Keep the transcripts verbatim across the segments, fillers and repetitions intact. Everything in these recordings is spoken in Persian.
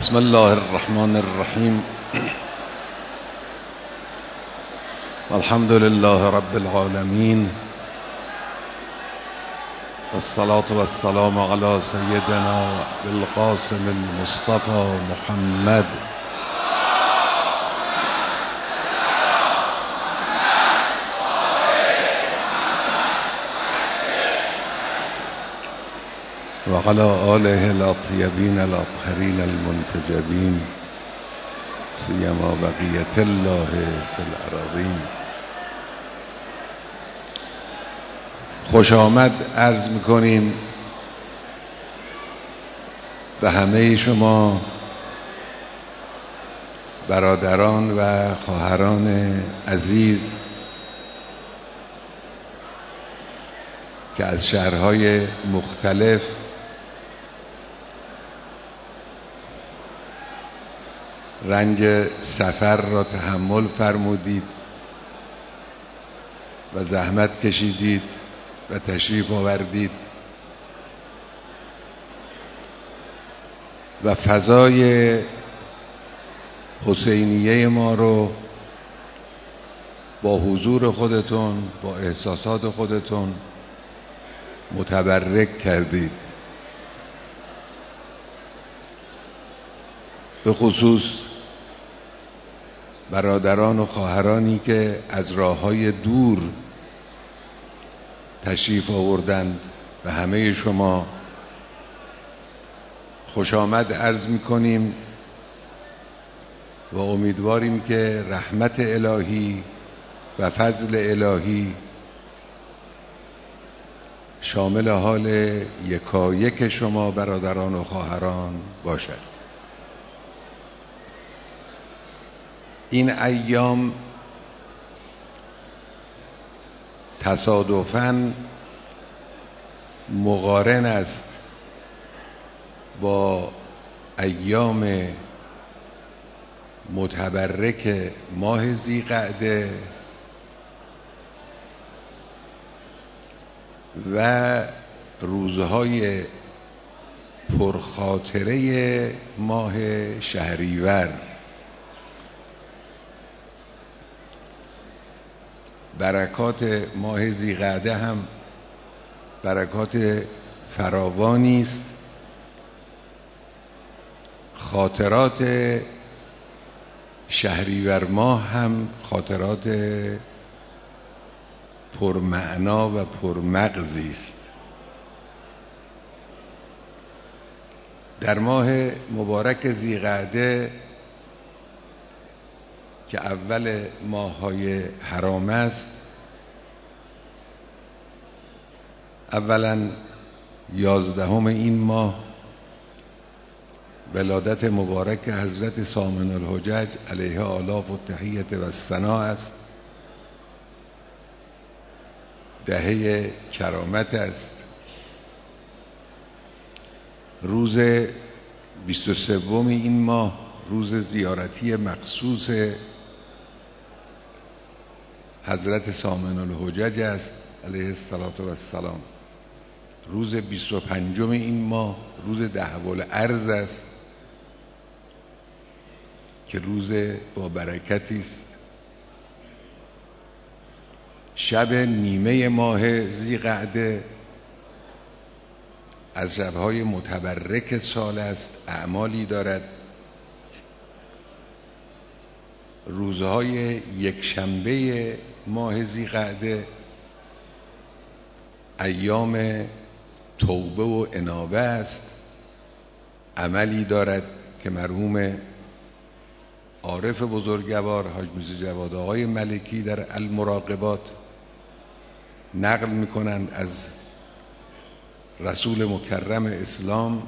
بسم الله الرحمن الرحیم. الحمد لله رب العالمین والصلاة والسلام على سيدنا بالقاسم المصطفى محمد وعلى آله الأطيبين الأطهرين المنتجبين سيما بقية الله في الأراضين. خوش آمد عرض میکنیم به همه شما برادران و خواهران عزیز که از شهرهای مختلف رنج سفر را تحمل فرمودید و زحمت کشیدید و تشریف آوردید و فضای حسینیه ما رو با حضور خودتون، با احساسات خودتون متبرک کردید. به خصوص برادران و خواهرانی که از راه‌های دور تشریف آوردند و همه شما خوش آمد عرض می‌کنیم و امیدواریم که رحمت الهی و فضل الهی شامل حال یکایک شما برادران و خواهران باشد. این ایام تصادفاً مقارن است با ایام متبرک ماه ذی‌قعده و روزهای پرخاطره ماه شهریور. برکات ماه ذی‌قعده هم برکات فراوانی است. خاطرات شهریور ماه هم خاطرات پرمعنا و پرمغزی است. در ماه مبارک ذی‌قعده که اول ماه‌های حرام است، اولا یازدهم این ماه ولادت مبارک حضرت ثامن الحجج علیه آلاف التحیة و الثنا است. دهه کرامت است. روز بیست و سوم این ماه روز زیارتی مخصوص حضرت ثامن الحجج است علیه السلام. روز بیست و پنجم این ماه روز دهو الارض است که روز با برکتی است. شب نیمه ماه ذی‌قعده از شب‌های متبرک سال است، اعمالی دارد. روزهای یک شنبه ماه ذی‌قعده ایام توبه و انابه است، عملی دارد که مرحوم عارف بزرگوار حاج میرزا جواد آقای ملکی در المراقبات نقل میکنند از رسول مکرم اسلام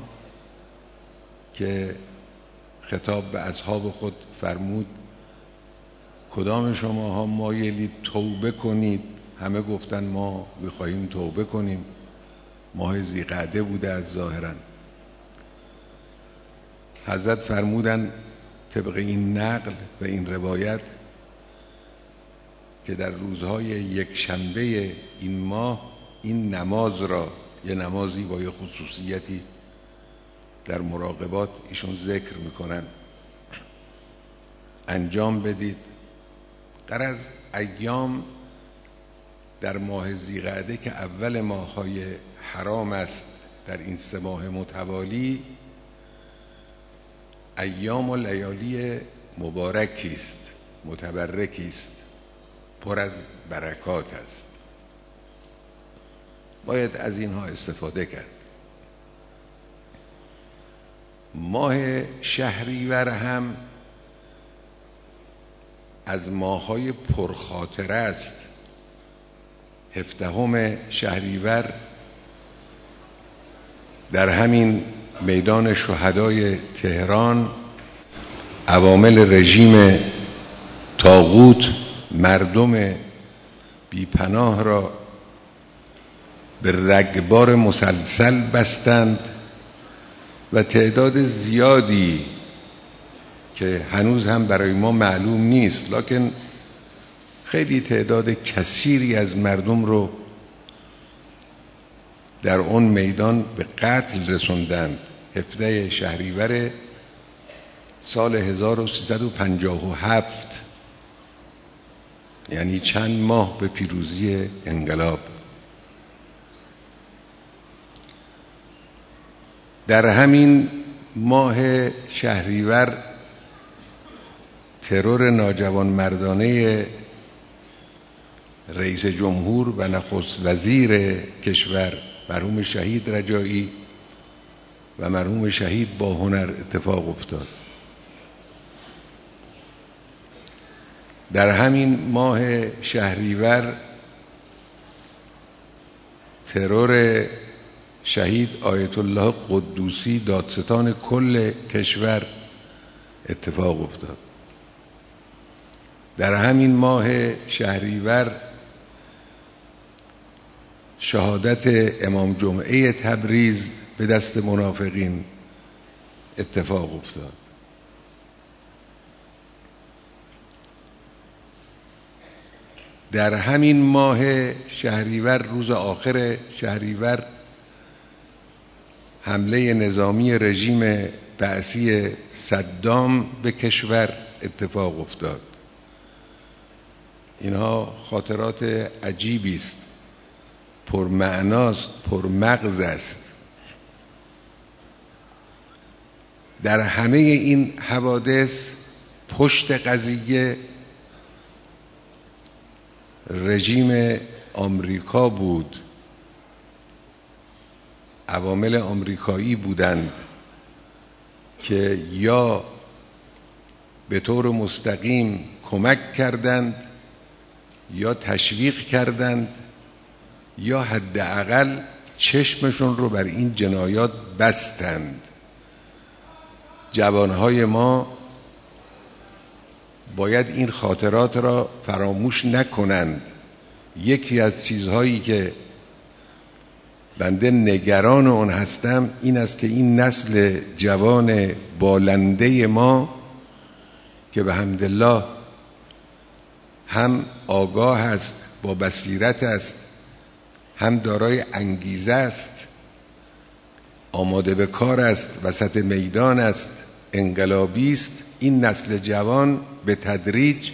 که خطاب به اصحاب خود فرمود کدام شماها مایلید توبه کنید؟ همه گفتن ما میخواهیم توبه کنیم. ماه ذی‌قعده بوده از ظاهرا. حضرت فرمودن طبق این نقل و این روایت که در روزهای یک شنبه این ماه این نماز را، یه نمازی با یه خصوصیتی در مراقبات ایشون ذکر میکنن انجام بدید. غرض ایام در ماه ذی‌قعده که اول ماه‌های حرام است در این سه ماه متوالی، ایام و لیالی مبارکی است، متبرکی است، پر از برکات است. باید از اینها استفاده کرد. ماه شهریور هم از ماه‌های پرخاطره است. هفدهم شهریور در همین میدان شهدای تهران عوامل رژیم طاغوت مردم بیپناه را به رگبار مسلسل بستند و تعداد زیادی که هنوز هم برای ما معلوم نیست، لکن خیلی تعداد کثیری از مردم رو در اون میدان به قتل رسوندند. هفده شهریور سال هزار و سیصد و پنجاه و هفت، یعنی چند ماه به پیروزی انقلاب. در همین ماه شهریور ترور ناجوانمردانه رئیس جمهور و نخست وزیر کشور مرحوم شهید رجایی و مرحوم شهید باهنر اتفاق افتاد. در همین ماه شهریور ترور شهید آیت الله قدوسی دادستان کل کشور اتفاق افتاد. در همین ماه شهریور شهادت امام جمعه تبریز به دست منافقین اتفاق افتاد. در همین ماه شهریور، روز آخر شهریور، حمله نظامی رژیم بعثی صدام به کشور اتفاق افتاد. اینها خاطرات عجیبی است، پرمعناست، پرمغز است. در همه این حوادث پشت قضیه رژیم آمریکا بود، عوامل آمریکایی بودند که یا به طور مستقیم کمک کردند یا تشویق کردند یا حداقل چشمشون رو بر این جنایات بستند. جوانهای ما باید این خاطرات را فراموش نکنند. یکی از چیزهایی که بنده نگران اون هستم این است که این نسل جوان بالنده ما که به حمدالله هم آگاه است، با بصیرت است، هم دارای انگیزه است، آماده به کار است، وسط میدان است، انقلابی است، این نسل جوان به تدریج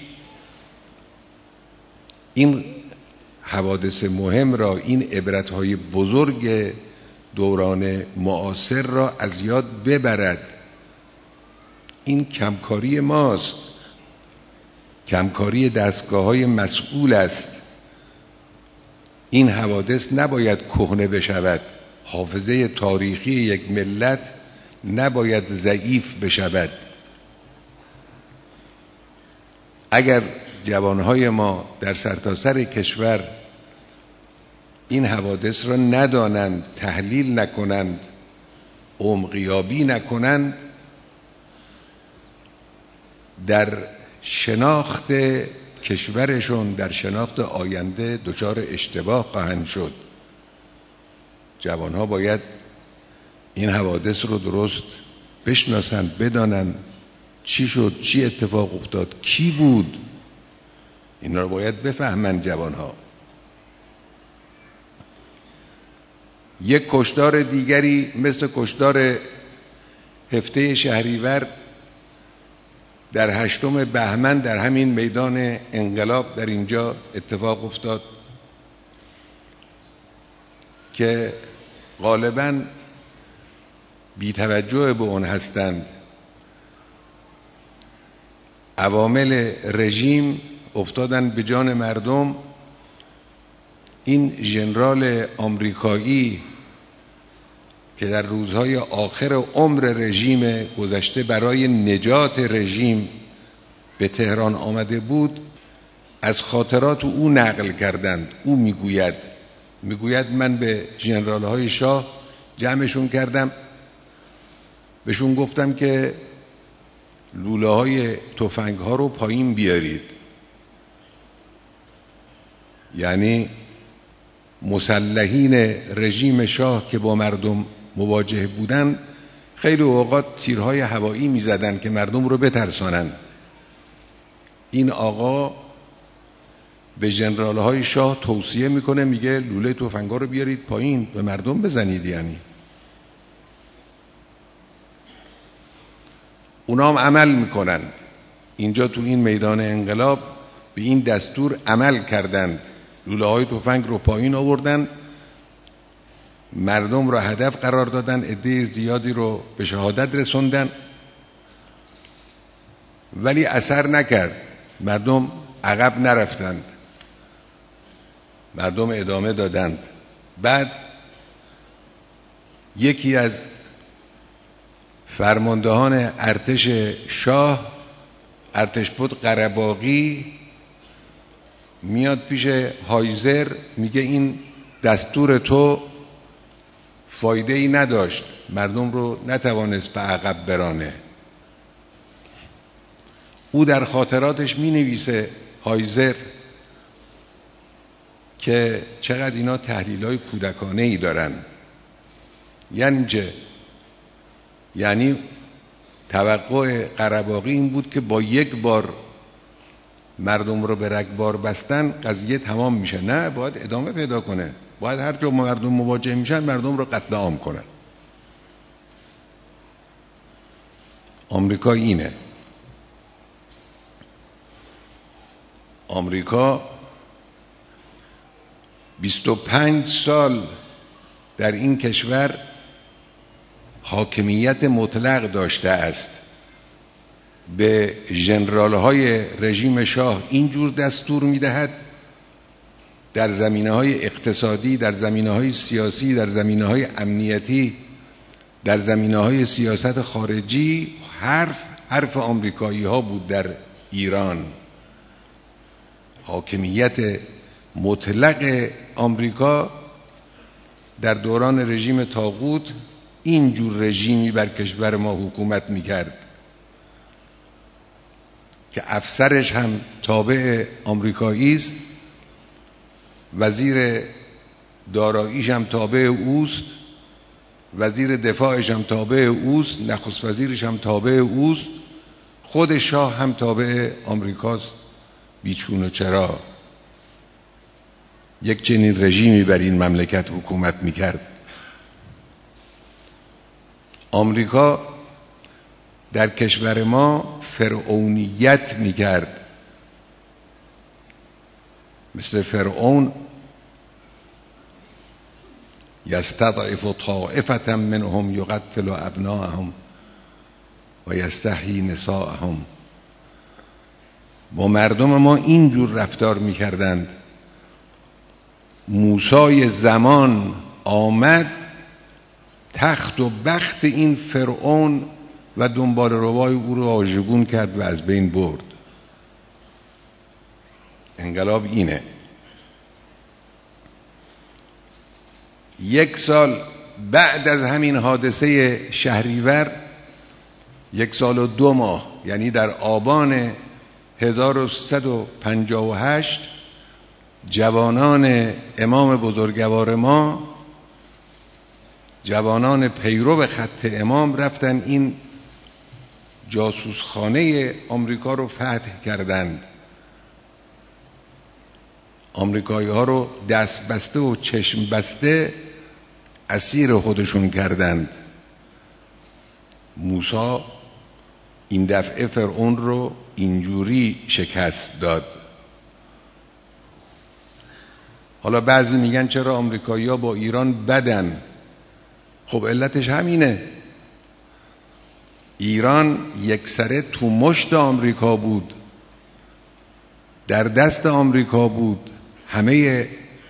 این حوادث مهم را، این عبرتهای بزرگ دوران معاصر را از یاد ببرد. این کمکاری ماست، کمکاری دستگاه‌های مسئول است. این حوادث نباید کهنه بشود، حافظه تاریخی یک ملت نباید ضعیف بشود. اگر جوانهای ما در سرتاسر کشور این حوادث را ندانند، تحلیل نکنند، عمقیابی نکنند، در شناخت کشورشون، در شناخت آینده دچار اشتباه خواهند شد. جوانها باید این حوادث رو درست بشناسند، بدانند چی شد، چی اتفاق افتاد، کی بود. اینا رو باید بفهمند جوانها. یک کشتار دیگری مثل کشتار هفته شهریور در هشتم بهمن در همین میدان انقلاب در اینجا اتفاق افتاد که غالباً بی توجه به اون هستند. عوامل رژیم افتادن به جان مردم. این ژنرال آمریکایی که در روزهای آخر عمر رژیم گذشته برای نجات رژیم به تهران آمده بود، از خاطرات او نقل کردند. او میگوید میگوید من به ژنرال‌های شاه جمعشون کردم، بهشون گفتم که لوله های تفنگ ها رو پایین بیارید. یعنی مسلحین رژیم شاه که با مردم مواجه بودن خیلی اوقات تیرهای هوایی میزدن که مردم رو بترسانن. این آقا به ژنرال های شاه توصیه میکنه، میگه لوله تفنگ ها رو بیارید پایین به مردم بزنید. یعنی اونا هم عمل میکنن. اینجا تو این میدان انقلاب به این دستور عمل کردند، لوله های تفنگ رو پایین آوردن، مردم رو هدف قرار دادن، عده زیادی رو به شهادت رسوندن، ولی اثر نکرد. مردم عقب نرفتند، مردم ادامه دادند. بعد یکی از فرماندهان ارتش شاه، ارتشبد قره‌باغی، میاد پیش هایزر، میگه این دستور تو فایده ای نداشت، مردم رو نتوانست به عقب برانه. او در خاطراتش می نویسه هایزر که چقدر اینا تحلیل های کودکانه ای دارن. یعنی چه؟ یعنی توقع قره‌باغی این بود که با یک بار مردم رو به رگبار بستن قضیه تمام میشه. نه، باید ادامه پیدا کنه، باید هر جا مردم مواجه میشن مردم رو قتل عام کنن. آمریکا اینه. آمریکا بیست و پنج سال در این کشور حاکمیت مطلق داشته است. به ژنرال‌های رژیم شاه اینجور دستور میدهد در زمینه‌های اقتصادی، در زمینه‌های سیاسی، در زمینه‌های امنیتی، در زمینه‌های سیاست خارجی. حرف حرف آمریکایی‌ها بود در ایران. حاکمیت مطلق آمریکا در دوران رژیم طاغوت اینجور رژیمی بر کشور ما حکومت میکرد که افسرش هم تابع آمریکایی است، وزیر داراییش هم تابع اوست، وزیر دفاعش هم تابع اوست، نخست وزیرش هم تابع اوست، خود شاه هم تابع آمریکاست. بیچون و چرا یک چنین رژیمی بر این مملکت حکومت میکرد؟ آمریکا در کشور ما فرعونیت میکرد. مثل فرعون یستضعف طائفة منهم یقتل ابناءهم و یستحیی نساءهم. با مردم ما اینجور رفتار میکردند. موسی زمان آمد، تخت و بخت این فرعون و دنبال روای او رو آژگون کرد و از بین برد. انقلاب اینه. یک سال بعد از همین حادثه شهریور، یک سال و دو ماه، یعنی در آبان هزار و سیصد و پنجاه و هشت، جوانان امام بزرگوار ما، جوانان پیرو خط امام، رفتن این جاسوسخانه آمریکا رو فتح کردند. آمریکایی ها رو دست بسته و چشم بسته اسیر خودشون کردند. موسی این دفعه فرعون رو اینجوری شکست داد. حالا بعضی میگن چرا آمریکایی‌ها با ایران بدن؟ خب علتش همینه. ایران یکسره تو مشت آمریکا بود، در دست آمریکا بود، همه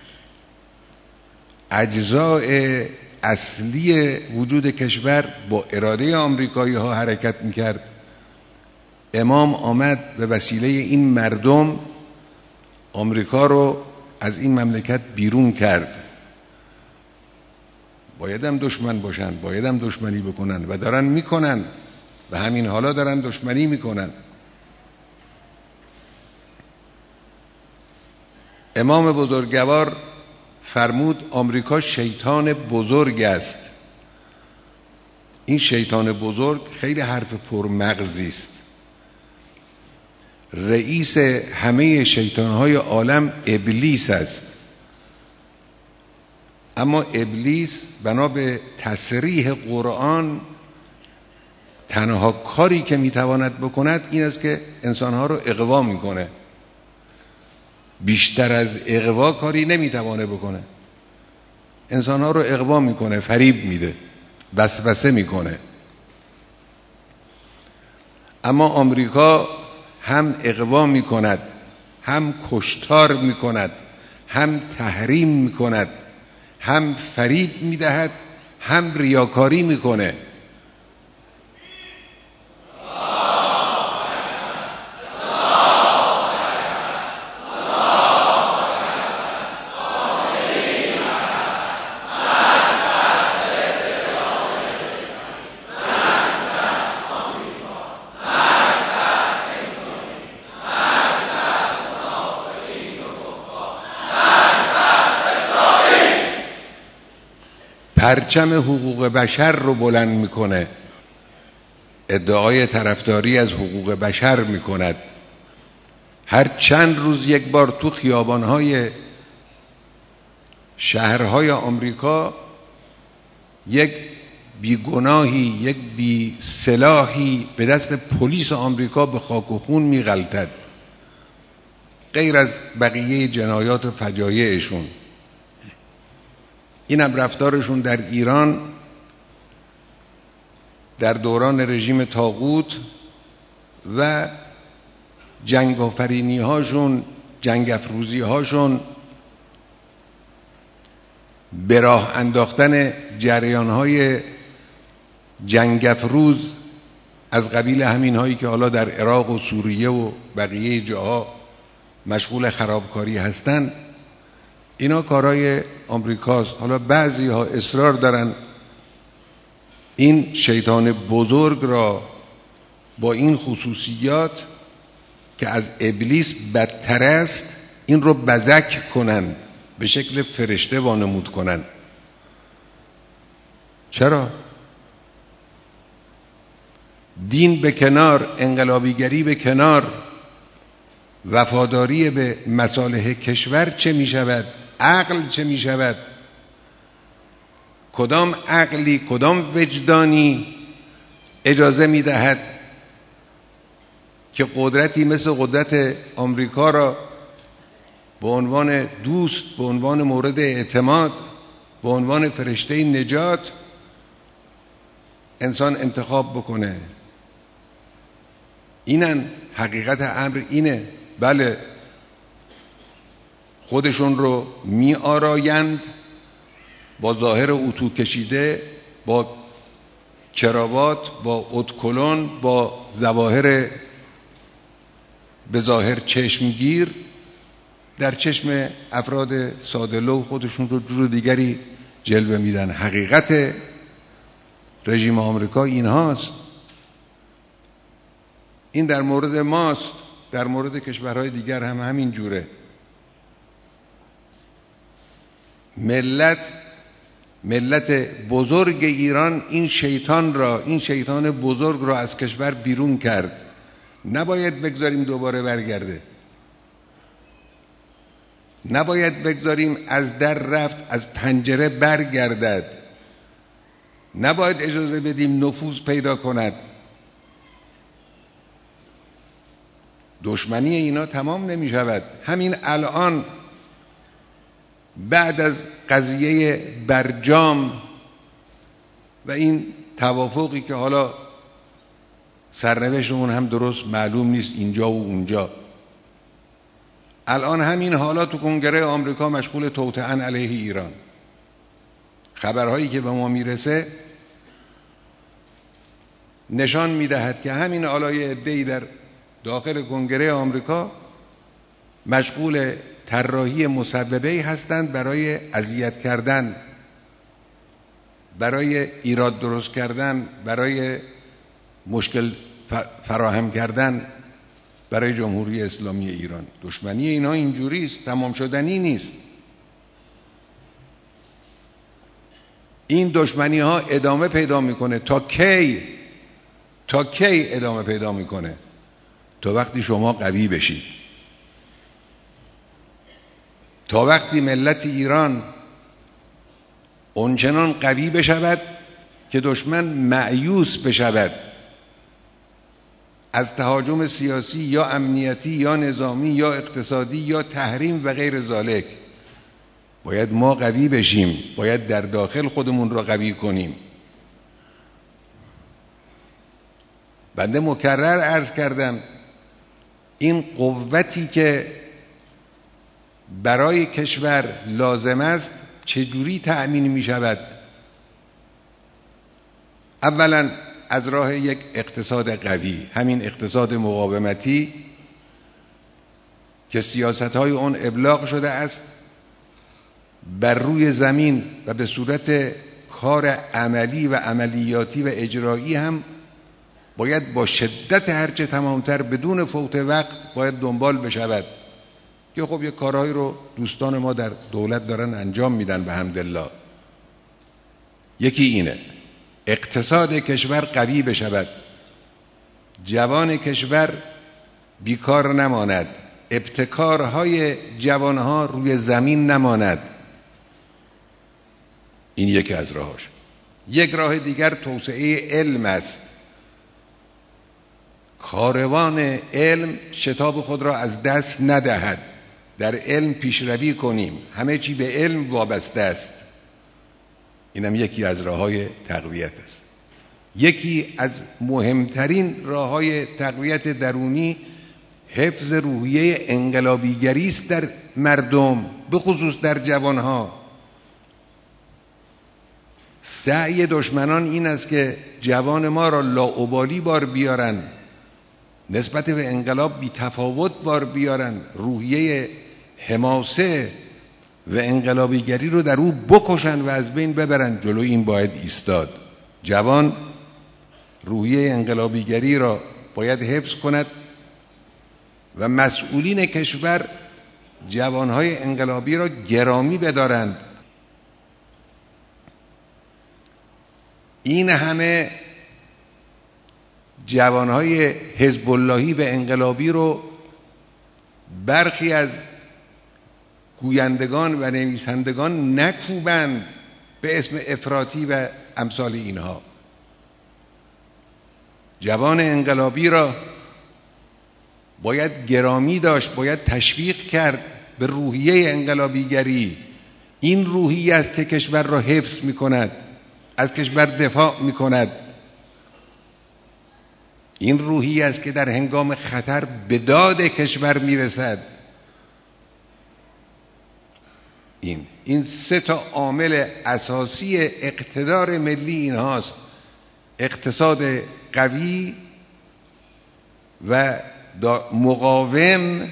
اجزای اصلی وجود کشور با اراده آمریکایی ها حرکت میکرد. امام آمد به وسیله این مردم آمریکا رو از این مملکت بیرون کرد. بایدم دشمن باشن، بایدم دشمنی بکنن و دارن میکنن و همین حالا دارن دشمنی میکنن. امام بزرگوار فرمود آمریکا شیطان بزرگ است. این شیطان بزرگ خیلی حرف پرمغزی است. رئیس همه شیطانهای عالم ابلیس است، اما ابلیس بنا به تصریح قرآن تنها کاری که میتواند بکند این است که انسانها رو اغوا میکنه. بیشتر از اغوا کاری نمیتوانه بکنه. انسانها رو اغوا میکنه، فریب میده، وسوسه میکنه. اما آمریکا هم اغوا میکند، هم کشتار میکند، هم تحریم میکند، هم فریب میدهد، هم ریاکاری میکنه. پرچم حقوق بشر رو بلند میکنه، ادعای طرفداری از حقوق بشر میکند. هر چند روز یک بار تو خیابانهای شهرهای آمریکا یک بیگناهی، یک بی سلاحی به دست پلیس آمریکا به خاک و خون میغلطد، غیر از بقیه جنایات و فجایعشون. اینم رفتارشون در ایران در دوران رژیم طاغوت و جنگ آفرینی هاشون، جنگ افروزی هاشون، به راه انداختن جریان های جنگ افروز از قبیل همین هایی که حالا در عراق و سوریه و بقیه جاها مشغول خرابکاری هستن. اینا کارهای آمریکاست. حالا بعضی ها اصرار دارن این شیطان بزرگ را با این خصوصیات که از ابلیس بدتر است این رو بزک کنن، به شکل فرشته وانمود کنن. چرا؟ دین به کنار، انقلابیگری به کنار، وفاداری به مصالح کشور چه می شود؟ عقل چه می شود؟ کدام عقلی، کدام وجدانی اجازه می دهد که قدرتی مثل قدرت آمریکا را به عنوان دوست، به عنوان مورد اعتماد، به عنوان فرشته نجات انسان انتخاب بکنه؟ اینن حقیقت امر اینه. بله خودشون رو می آرایند با ظاهر اتو کشیده، با کراوات، با ادکلون، با ظواهر به ظاهر چشمگیر، در چشم افراد ساده‌لوح خودشون رو جور دیگری جلوه میدن. حقیقت رژیم آمریکا این هاست. این در مورد ماست، در مورد کشورهای دیگر هم همین جوره. ملت ملت بزرگ ایران این شیطان را، این شیطان بزرگ را از کشور بیرون کرد. نباید بگذاریم دوباره برگرده. نباید بگذاریم از در رفت از پنجره برگردد. نباید اجازه بدیم نفوذ پیدا کند. دشمنی اینا تمام نمی شود. همین الان بعد از قضیه برجام و این توافقی که حالا سرنوشت اون هم درست معلوم نیست اینجا و اونجا، الان همین حالا تو کنگره آمریکا مشغول توطئه علیه ایران. خبرهایی که به ما میرسه نشان میدهد که همین حالا یه عده‌ای در داخل کنگره آمریکا مشغول طراحی مسببه‌ای هستند برای اذیت کردن، برای ایراد درست کردن، برای مشکل فراهم کردن برای جمهوری اسلامی ایران. دشمنی اینا اینجوری است، تمام شدنی نیست. این دشمنی ها ادامه پیدا میکنه. تا کی؟ تا کی ادامه پیدا میکنه؟ تا وقتی شما قوی بشید، تا وقتی ملت ایران اونچنان قوی بشود که دشمن مأیوس بشود از تهاجم سیاسی یا امنیتی یا نظامی یا اقتصادی یا تحریم و غیر ذالک. باید ما قوی بشیم، باید در داخل خودمون را قوی کنیم. بنده مکرر عرض کردم این قوتی که برای کشور لازم است چجوری تأمین می شود؟ اولا از راه یک اقتصاد قوی، همین اقتصاد مقاومتی که سیاست‌های اون ابلاغ شده است بر روی زمین و به صورت کار عملی و عملیاتی و اجرایی هم باید با شدت هرچه تمامتر بدون فوت وقت باید دنبال بشود که خب یک کارهایی رو دوستان ما در دولت دارن انجام میدن به حمدالله. یکی اینه اقتصاد کشور قوی بشود، جوان کشور بیکار نماند، ابتکارهای جوانها روی زمین نماند. این یکی از راهاش. یک راه دیگر توسعه علم است. کاروان علم شتاب خود را از دست ندهد، در علم پیشروی کنیم، همه چی به علم وابسته است. اینم یکی از راههای تقویت است. یکی از مهمترین راههای تقویت درونی حفظ روحیه انقلابیگری است در مردم، به خصوص در جوانها. سعی دشمنان این است که جوان ما را لاابالی بار بیارن، نسبت به انقلاب بی تفاوت بار بیارن، روحیه حماسه و انقلابیگری رو در او بکشن و از بین ببرن. جلوی این باید ایستاد. جوان روحیه انقلابیگری را باید حفظ کند و مسئولین کشور جوانهای انقلابی را گرامی بدارند. این همه جوانهای حزب اللهی و انقلابی رو برخی از گویندگان و نویسندگان نکوبند به اسم افراطی و امثال اینها. جوان انقلابی را باید گرامی داشت، باید تشویق کرد به روحیه انقلابیگری. این روحیه است که کشور را حفظ می کند، از کشور دفاع می کند. این روحیه است که در هنگام خطر به داد کشور می رسد. این این سه تا عامل اساسی اقتدار ملی این هاست: اقتصاد قوی و مقاوم،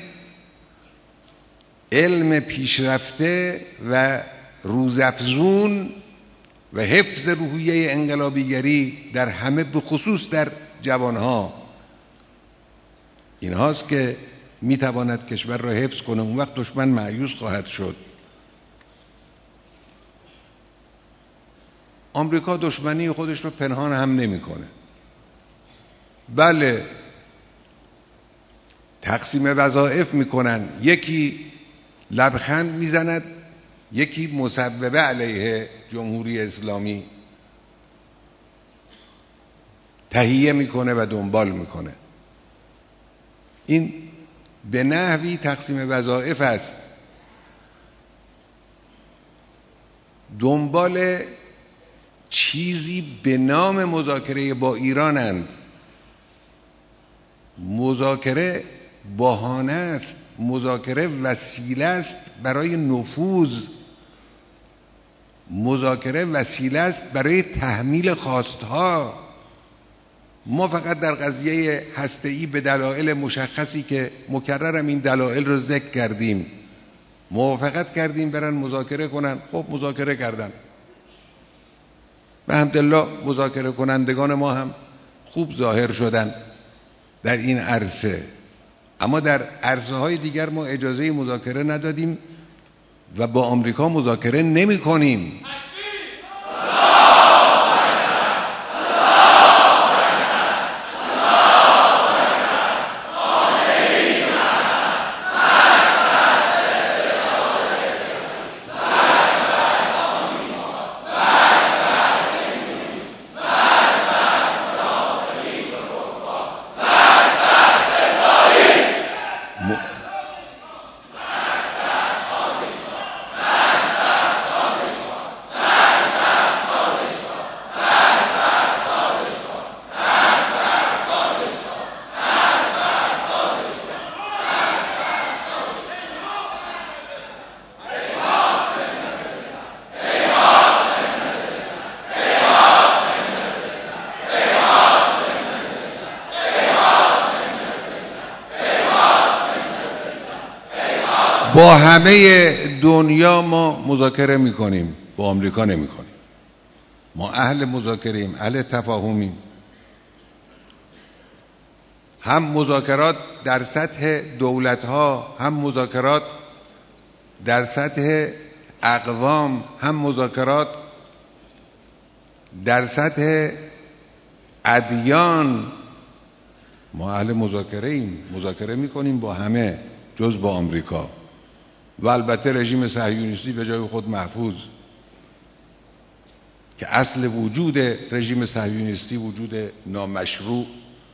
علم پیشرفته و روزافزون و حفظ روحیه انقلابیگری در همه، به خصوص در جوانها. این هاست که میتواند کشور را حفظ کنه. اون وقت دشمن مایوس خواهد شد. آمریکا دشمنی خودش رو پنهان هم نمیکنه. بله، تقسیم وظایف میکنن، یکی لبخند میزند، یکی مسببه علیه جمهوری اسلامی. تهیه میکنه و دنبال میکنه. این به نحوی تقسیم وظایف است. دنبال چیزی به نام مذاکره با ایرانند. مذاکره بهانه است، مذاکره وسیله است برای نفوذ، مذاکره وسیله است برای تحمیل خواستها. ما فقط در قضیه هسته‌ای به دلایل مشخصی که مکررم این دلایل رو ذکر کردیم موافقت کردیم برن مذاکره کنن. خب مذاکره کردن، به حمدالله مذاکره کنندگان ما هم خوب ظاهر شدن در این عرصه، اما در عرصه های دیگر ما اجازه مذاکره ندادیم و با آمریکا مذاکره نمی کنیم. با همه دنیا ما مذاکره میکنیم، با آمریکا نمیکنیم. ما اهل مذاکریم، اهل تفاهمیم. هم مذاکرات در سطح دولت‌ها، هم مذاکرات در سطح اقوام، هم مذاکرات در سطح ادیان. ما اهل مذاکره ایم، مذاکره میکنیم با همه جز با آمریکا و البته رژیم صهیونیستی به جای خود محفوظ، که اصل وجود رژیم صهیونیستی وجود نامشروع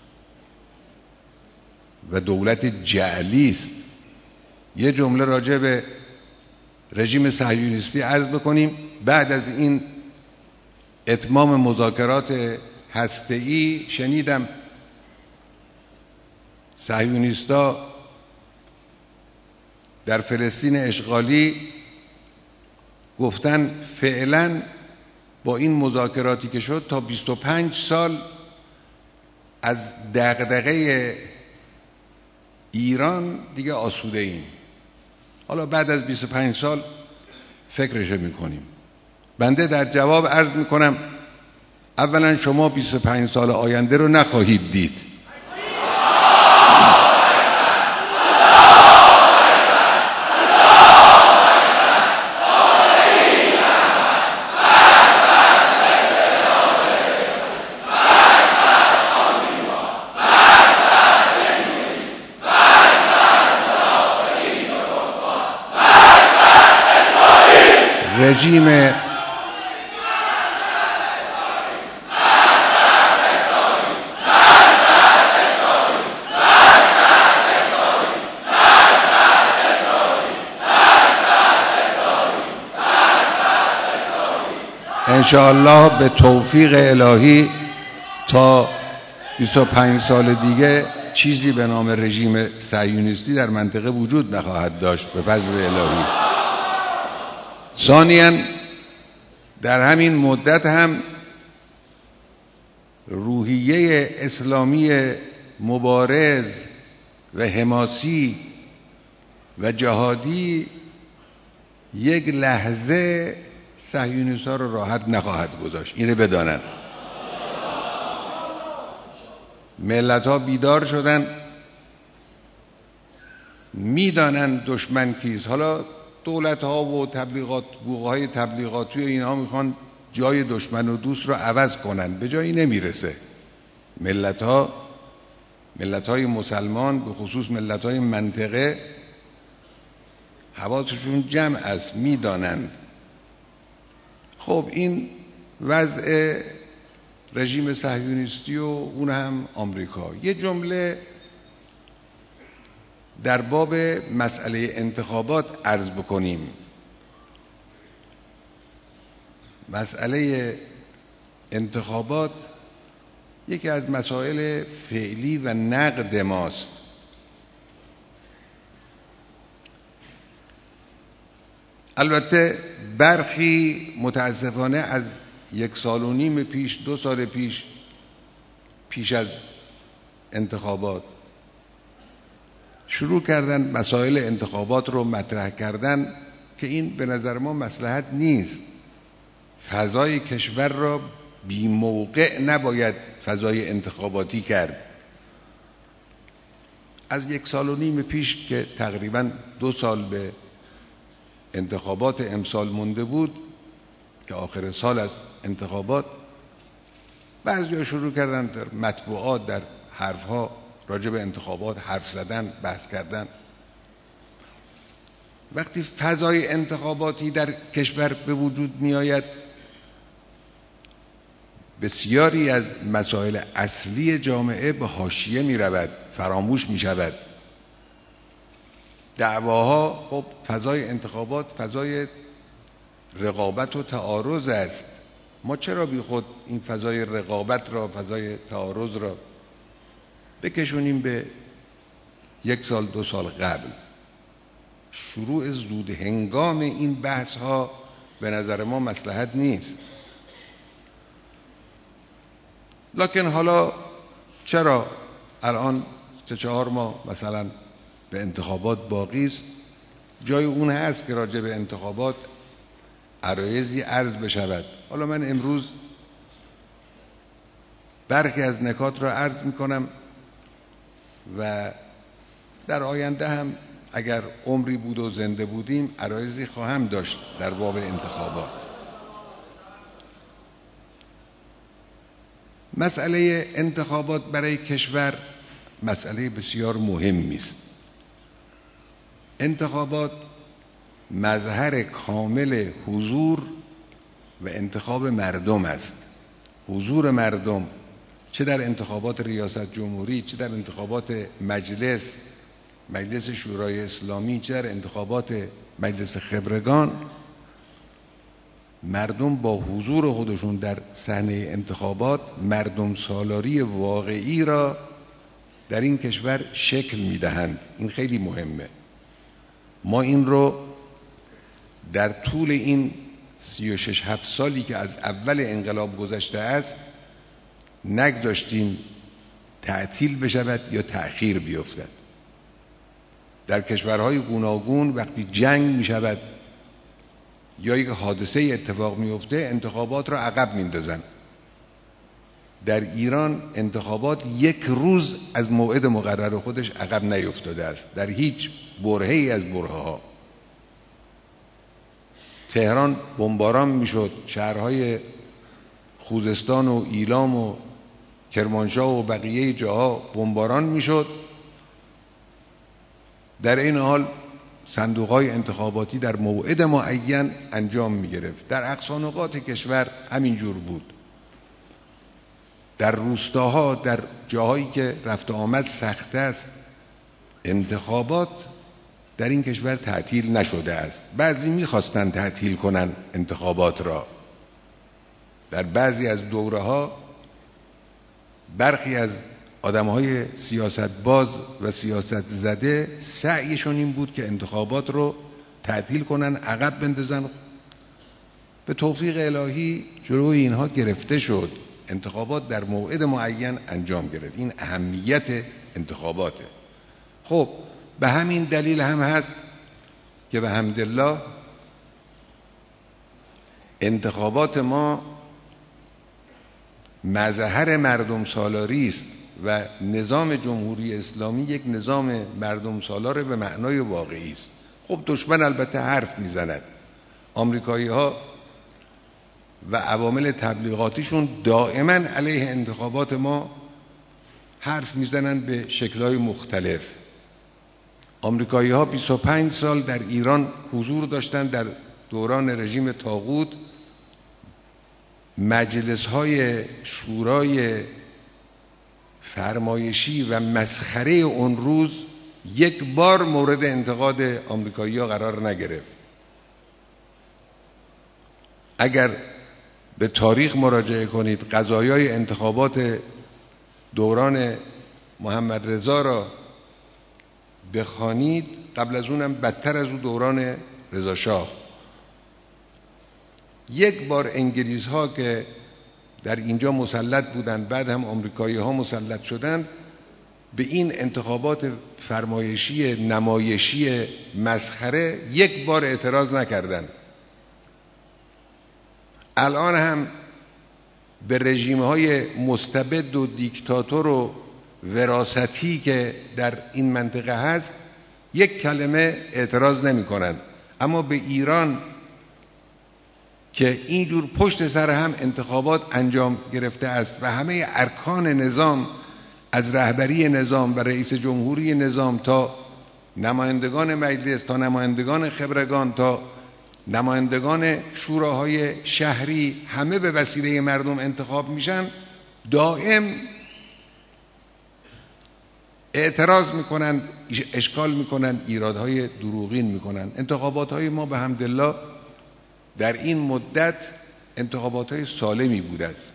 و دولت جعلی است. یه جمله راجع به رژیم صهیونیستی عرض بکنیم. بعد از این اتمام مذاکرات هسته‌ای شنیدم صهیونیستا در فلسطین اشغالی گفتن فعلا با این مذاکراتی که شد تا بیست و پنج سال از دغدغه ایران دیگه آسوده ایم. حالا بعد از بیست و پنج سال فکرش میکنیم. بنده در جواب عرض میکنم اولا شما بیست و پنج سال آینده رو نخواهید دید. رژیم انشاءالله به توفیق الهی تا بیست و پنج سال دیگه چیزی به نام رژیم صهیونیستی در منطقه وجود نخواهد داشت به فضل الهی. ثانیاً در همین مدت هم روحیه اسلامی مبارز و حماسی و جهادی یک لحظه صهیونیست‌ها رو راحت نخواهد گذاشت. اینو بدانن. ملت‌ها بیدار شدن، میدانن دشمن کیست. حالا دولت‌ها و تبلیغات گروه‌های تبلیغاتی و اینها میخوان جای دشمن و دوست رو عوض کنن، به جایی نمیرسه. ملت‌ها ملت‌های مسلمان به خصوص ملت‌های منطقه حواسشون جمع است، میدانند. خب این وضع رژیم صهیونیستی و اون هم آمریکا. یه جمله در باب مسئله انتخابات عرض بکنیم. مسئله انتخابات یکی از مسائل فعلی و نقد ماست. البته برخی متاسفانه از یک سال و نیم پیش، دو سال پیش، پیش از انتخابات شروع کردن مسائل انتخابات رو مطرح کردن که این به نظر ما مصلحت نیست. فضای کشور را بی موقع نباید فضای انتخاباتی کرد. از یک سال و نیم پیش که تقریبا دو سال به انتخابات امسال مونده بود که آخر سال از انتخابات، بعضی‌ها شروع کردن در مطبوعات، در حرفها راجع به انتخابات حرف زدن، بحث کردن. وقتی فضای انتخاباتی در کشور به وجود می آید، بسیاری از مسائل اصلی جامعه به حاشیه می رود، فراموش می شود. دعواها، خب فضای انتخابات فضای رقابت و تعارض است. ما چرا بی خود این فضای رقابت را، فضای تعارض را بکشونیم به یک سال دو سال قبل؟ شروع زود هنگام این بحث ها به نظر ما مصلحت نیست. لکن حالا چرا الان سه چهار ماه مثلا به انتخابات باقی است، جای اون هست که راجع به انتخابات عرایضی عرض بشود. حالا من امروز برخی از نکات را عرض میکنم و در آینده هم اگر عمری بود و زنده بودیم عرایضی خواهم داشت در باب انتخابات. مسئله انتخابات برای کشور مسئله بسیار مهمی است. انتخابات مظهر کامل حضور و انتخاب مردم است. حضور مردم چه در انتخابات ریاست جمهوری، چه در انتخابات مجلس مجلس شورای اسلامی، چه در انتخابات مجلس خبرگان، مردم با حضور خودشون در صحنه انتخابات مردم سالاری واقعی را در این کشور شکل میدهند. این خیلی مهمه. ما این رو در طول این سی و شش هفت سالی که از اول انقلاب گذشته است نگذاشتیم تعطیل بشود یا تأخیر بیفتد. در کشورهای گوناگون وقتی جنگ می شود یا یک حادثه اتفاق می افته انتخابات را عقب می اندازند. در ایران انتخابات یک روز از موعد مقرر خودش عقب نیفتاده است در هیچ برهه‌ای از برهه‌ها. تهران بمباران میشد، شهرهای خوزستان و ایلام و کرمانشاه و بقیه جاها بمباران میشد. در این حال صندوقهای انتخاباتی در موعد معین انجام میگرفت. در اقصا نقاط کشور همینجور بود. در روستاها، در جاهایی که رفت و آمد سخت است، انتخابات در این کشور تعطیل نشده است. بعضی میخواستن تعطیل کنن انتخابات را. در بعضی از دوره ها برخی از آدمهای سیاست باز و سیاست زده سعیشون این بود که انتخابات رو تعطیل کنن، عقب بندازن. به توفیق الهی جلوی اینها گرفته شد. انتخابات در موعد معین انجام گرفت. این اهمیت انتخاباته. خب به همین دلیل هم هست که به حمدالله انتخابات ما مظهر مردم سالاری است و نظام جمهوری اسلامی یک نظام مردم سالار به معنای واقعی است. خب دشمن البته حرف میزند. آمریکایی ها و عوامل تبلیغاتیشون دائما علیه انتخابات ما حرف میزنند به شکل‌های مختلف. آمریکایی ها بیست و پنج سال در ایران حضور داشتند در دوران رژیم طاغوت، مجلس های شورای فرمایشی و مسخره اون روز یک بار مورد انتقاد آمریکایی‌ها قرار نگرفت. اگر به تاریخ مراجعه کنید، قضایای انتخابات دوران محمد رضا را بخوانید، قبل از اونم بدتر از اون دوران رضا شاه، یک بار انگلیس ها که در اینجا مسلط بودند، بعد هم آمریکایی ها مسلط شدند، به این انتخابات فرمایشی نمایشی مسخره یک بار اعتراض نکردند. الان هم به رژیم های مستبد و دیکتاتور و وراثتی که در این منطقه هست یک کلمه اعتراض نمی کنند. اما به ایران که اینجور پشت سر هم انتخابات انجام گرفته است و همه ارکان نظام، از رهبری نظام و رئیس جمهوری نظام تا نمایندگان مجلس تا نمایندگان خبرگان تا نمایندگان شوراهای شهری، همه به وسیله مردم انتخاب میشن، دائم اعتراض میکنن، اشکال میکنن، ایرادهای دروغین میکنن. انتخابات های ما به حمدالله در این مدت انتخابات های سالمی بوده است.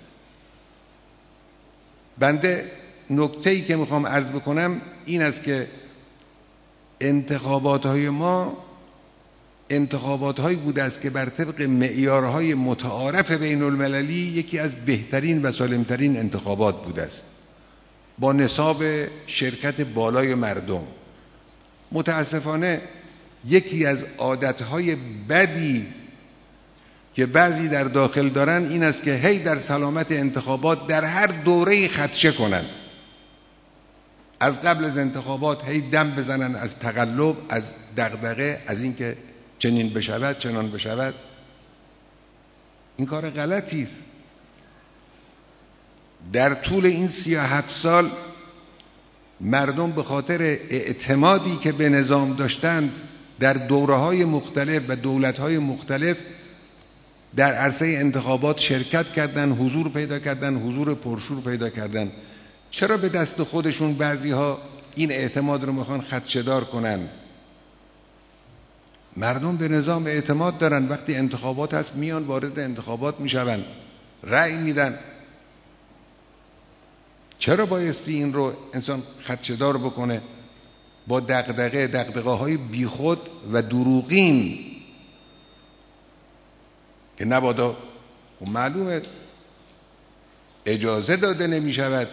بنده نکته‌ای که میخوام عرض بکنم این است که انتخابات های ما انتخابات هایی بوده است که بر طبق معیارهای متعارف بین المللی یکی از بهترین و سالمترین انتخابات بوده است، با نصاب شرکت بالای مردم. متاسفانه یکی از عادتهای بدی که بعضی در داخل دارن این است که هی در سلامت انتخابات در هر دوره خدشه کنن، از قبل از انتخابات هی دم بزنن از تقلب، از دغدغه، از اینکه چنین بشود چنان بشود. این کار غلطی است. در طول این سی و هفت سال مردم به خاطر اعتمادی که به نظام داشتند در دوره‌های مختلف و دولت‌های مختلف در عرصه انتخابات شرکت کردند، حضور پیدا کردند، حضور پرشور پیدا کردند. چرا به دست خودشون بعضی‌ها این اعتماد رو میخوان خدشه‌دار کنن؟ مردم به نظام اعتماد دارن، وقتی انتخابات هست میان وارد انتخابات میشون، رأی میدن. چرا بایستی این رو انسان خدشه‌دار بکنه با دغدغه دغدغه‌های بیخود و دروغین که نبادا؟ و معلومه اجازه داده نمیشود،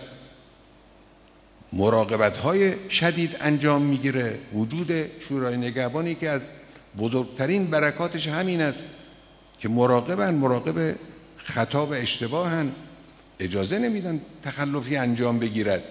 مراقبت‌های شدید انجام میگیره. وجود شورای نگهبانی که از بزرگترین برکاتش همین است که مراقبن، مراقب خطا و اشتباهن، اجازه نمیدن تخلفی انجام بگیرد.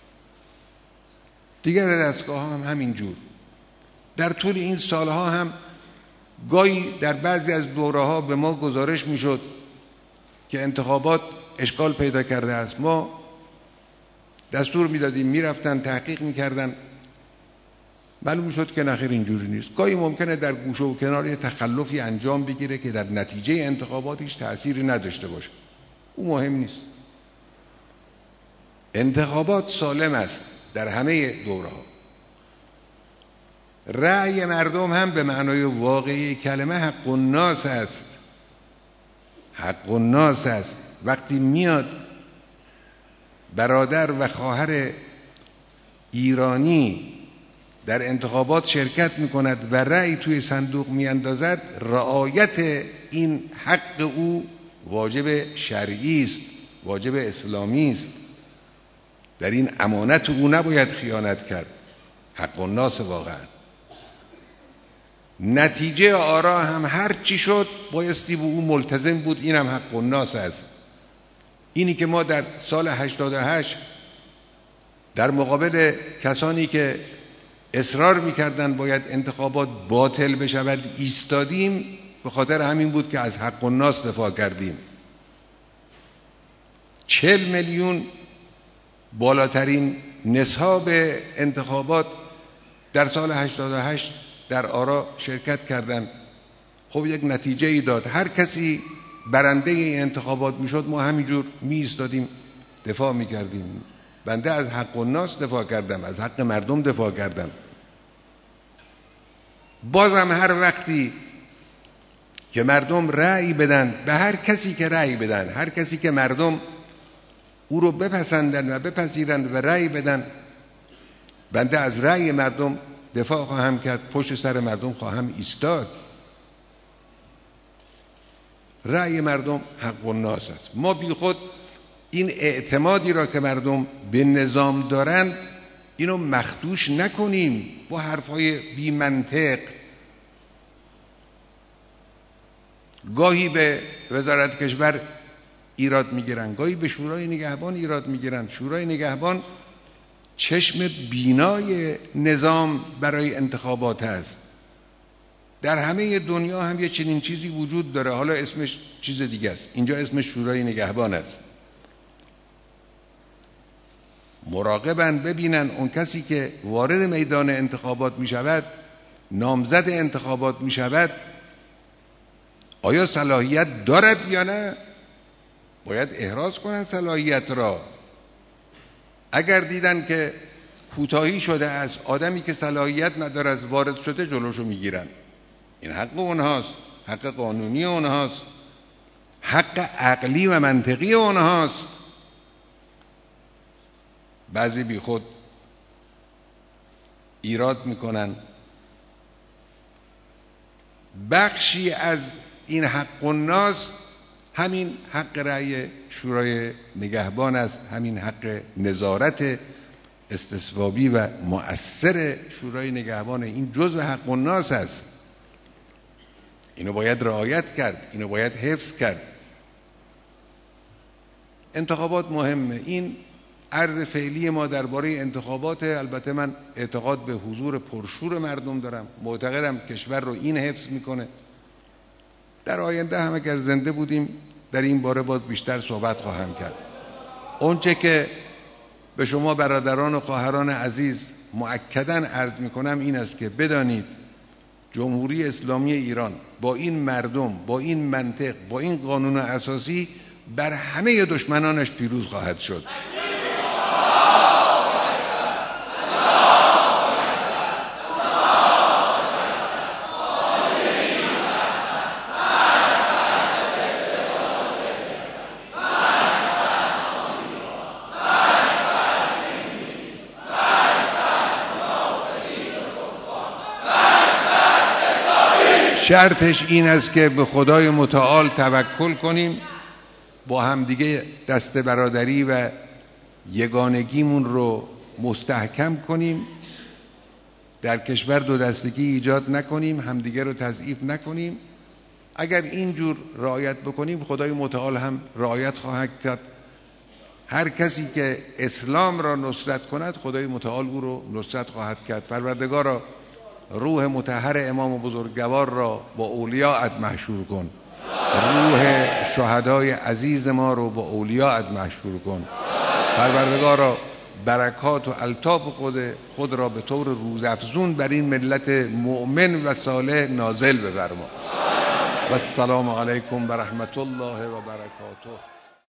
دیگر دستگاه ها هم همین جور. در طول این سالها هم گاهی در بعضی از دوره ها به ما گزارش میشد که انتخابات اشکال پیدا کرده است. ما دستور میدادیم، میرفتن تحقیق میکردن، معلوم شد که نخیر اینجوری نیست. گاهی ممکنه در گوشه و کنار یه تخلفی انجام بگیره که در نتیجه انتخابات هیچ تأثیری نداشته باشه. اون مهم نیست. انتخابات سالم است در همه دوره‌ها. رأی مردم هم به معنای واقعی کلمه حق الناس است. حق الناس است. وقتی میاد برادر و خواهر ایرانی در انتخابات شرکت میکند و رأی توی صندوق میاندازد، رعایت این حق او واجب شرعی است، واجب اسلامی است. در این امانت او نباید خیانت کرد. حق الناس واقعا. نتیجه آرا هم هر چی شد بایستی به او ملتزم بود. اینم حق الناس است. اینی که ما در سال هشتاد و هشت در مقابل کسانی که اصرار میکردن باید انتخابات باطل بشود ایستادیم، به خاطر همین بود که از حق الناس دفاع کردیم. چهل میلیون بالاترین نصاب انتخابات در سال هشتاد و هشت در آرا شرکت کردند. خب یک نتیجه ای داد. هر کسی برنده این انتخابات میشد ما همینجور می ایستادیم دفاع میکردیم. بنده از حق الناس دفاع کردم، از حق مردم دفاع کردم. بازم هر وقتی که مردم رأی بدن، به هر کسی که رأی بدن، هر کسی که مردم او رو بپسندن و بپذیرند و رأی بدن، بنده از رأی مردم دفاع خواهم کرد، پشت سر مردم خواهم ایستاد. رأی مردم حق الناس است. ما بی خود این اعتمادی را که مردم به نظام دارند اینو مخدوش نکنیم با حرفای بی منطق. گاهی به وزارت کشور ایراد میگیرن، گاهی به شورای نگهبان ایراد میگیرن. شورای نگهبان چشم بینای نظام برای انتخابات است. در همه دنیا هم یه چنین چیزی وجود داره، حالا اسمش چیز دیگه است، اینجا اسمش شورای نگهبان است. مراقبن ببینن اون کسی که وارد میدان انتخابات می شود، نامزد انتخابات می شود، آیا صلاحیت دارد یا نه. باید احراز کنن صلاحیت را. اگر دیدن که کوتاهی شده از آدمی که صلاحیت نداره از وارد شده، جلوشو میگیرن. این حق اونهاست، حق قانونی اونهاست، حق عقلی و منطقی اونهاست. بعضی بی خود ایراد میکنن. بخشی از این حق الناس همین حق رأی شورای نگهبان است، همین حق نظارت استصوابی و مؤثر شورای نگهبان. این جزء حق الناس است. اینو باید رعایت کرد، اینو باید حفظ کرد. انتخابات مهمه. این عرض فعلی ما درباره انتخابات. البته من اعتقاد به حضور پرشور مردم دارم، معتقدم کشور رو این حفظ میکنه. در آینده هم اگر زنده بودیم در این باره باز بیشتر صحبت خواهم کرد. اونچه که به شما برادران و خواهران عزیز مؤکداً عرض میکنم این است که بدانید جمهوری اسلامی ایران با این مردم، با این منطق، با این قانون اساسی بر همه دشمنانش پیروز خواهد شد. شرطش این است که به خدای متعال توکل کنیم، با همدیگه دست برادری و یگانگیمون رو مستحکم کنیم، در کشور دو دستگی ایجاد نکنیم، همدیگه رو تضعیف نکنیم. اگر اینجور رعایت بکنیم خدای متعال هم رعایت خواهد کرد. هر کسی که اسلام را نصرت کند خدای متعال او رو نصرت خواهد کرد. پروردگارا روح مطهر امام بزرگوار را با اولیاءت محشور کن، روح شهدای عزیز ما رو با اولیاءت محشور کن. پروردگارا برکات و الطاف خود خود را به طور روزافزون بر این ملت مؤمن و صالح نازل بفرما. و السلام علیکم و رحمت الله و برکاته.